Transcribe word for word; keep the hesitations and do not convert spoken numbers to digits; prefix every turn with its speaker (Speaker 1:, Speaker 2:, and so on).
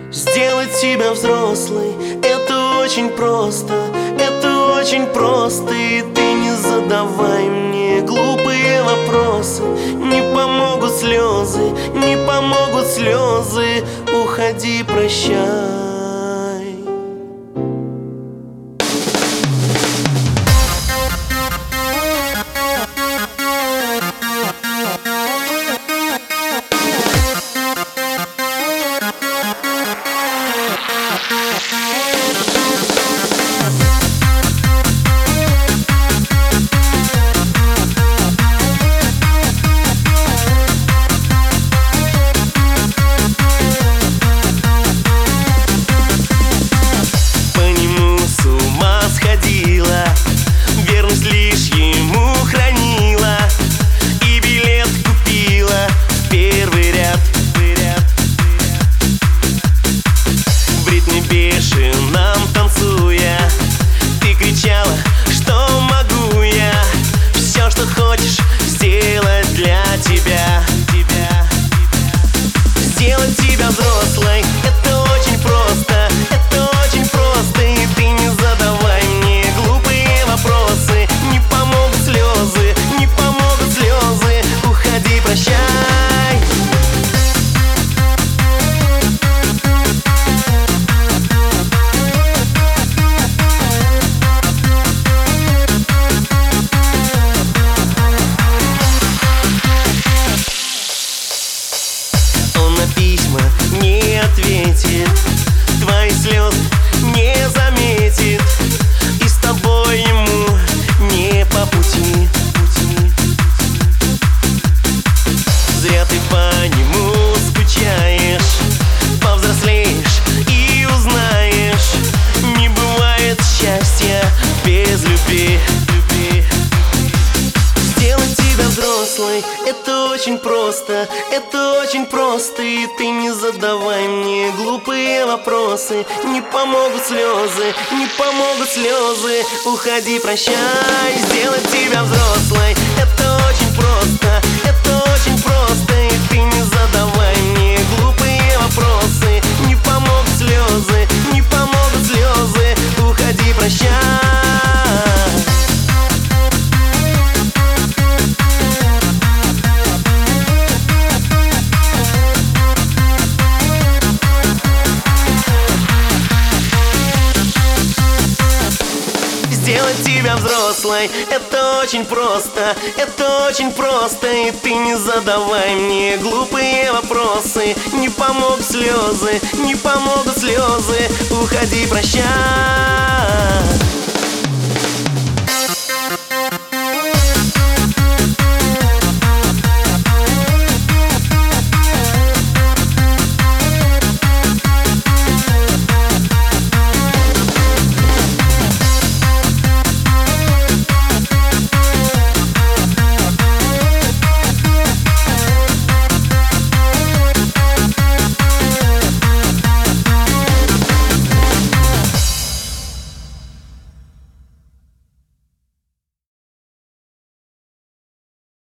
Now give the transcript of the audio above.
Speaker 1: Сделать тебя взрослой — это очень просто, это очень просто. И ты не задавай мне глупые вопросы. Не помогут слезы, не помогут слезы. Уходи, прощай. Верность лишь ему хранила, и билет купила в первый ряд. В ритме бешеном танцуя, ты кричала, что могу я все, что хочешь, сделать для тебя. Сделать тебя взрослой — это очень просто, это очень просто. И ты не задавай мне глупые вопросы. Не помогут слезы, не помогут слезы. Уходи, прощай. Он на письма не ответит, твои слезы не заметит, и с тобой ему не по пути. Зря ты по нему скучаешь, повзрослеешь и узнаешь, не бывает счастья без любви. Сделать тебя взрослой — это очень просто, это очень просто. И ты не задавай мне глупые вопросы. Не помогут слезы, не помогут слезы. Уходи, прощай. Сделать тебя взрослой — это очень просто, это очень просто. И ты не задавай мне глупые вопросы. Не помогут слезы, не помогут слезы. Уходи, прощай. Сделать тебя взрослой — это очень просто, это очень просто. И ты не задавай мне глупые вопросы. Не помогут слезы, не помогут слезы. Уходи, прощай.